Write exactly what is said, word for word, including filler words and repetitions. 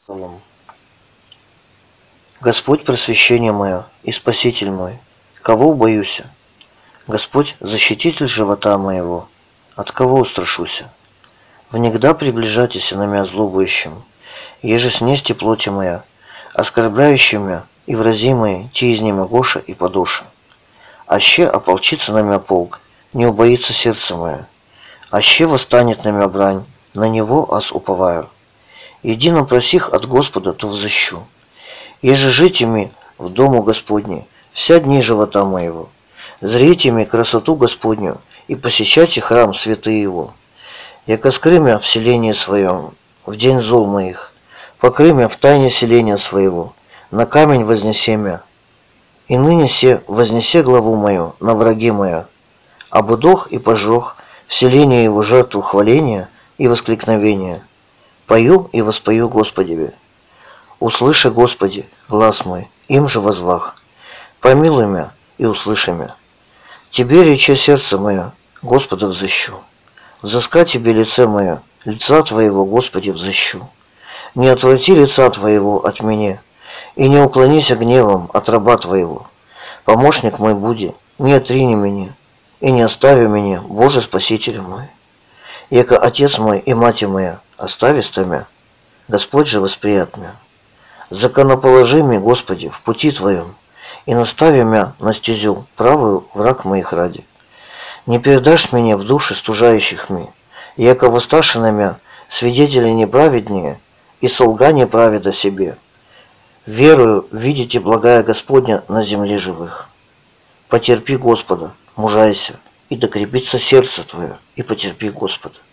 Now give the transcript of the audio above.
Псалом. Господь просвещение мое и Спаситель мой, кого боюся? Господь защититель живота моего, от кого устрашуся? Внегда приближайтеся на мя злобующим, еже снести плоти моя, оскорбляющим мя и вразимые те изнемогоша и подоша. Аще ополчится на мя полк, не убоится сердце мое, аще восстанет на мя брань, на него аз уповаю. Едино просих от Господа, то взыщу. Еже жить ими в дому Господне вся дни живота моего. Зрите ми красоту Господню и посещайте храм святый его. Яко скрымя в селении своем, в день зол моих, покрымя в тайне селения своего, на камень вознесемя. И ныне се вознесе главу мою на враги моя, обудох и пожег в селение его жертву хваления и воскликновения. Пою и воспою Господеве. Услыши, Господи, глас мой, им же возвах. Помилуй мя и услыши мя. Тебе рече сердце мое, Господа взыщу. Взыска тебе лице мое, лица Твоего, Господи, взыщу. Не отврати лица Твоего от меня, и не уклонися гневом от раба Твоего. Помощник мой буди, не отрини меня, и не остави меня, Боже Спаситель мой. Яко Отец мой и Мать моя, остависта мя, Господь же восприят мя. Законоположи мне, Господи, в пути Твоем, и настави мя на стезю правую враг моих ради. Не передашь меня в души стужающих ми, яко воссташи мя свидетели неправеднее, и солгание праведа себе. Верую, видите благая Господня на земле живых. Потерпи Господа, мужайся, и докрепится сердце твое, и потерпи Господа.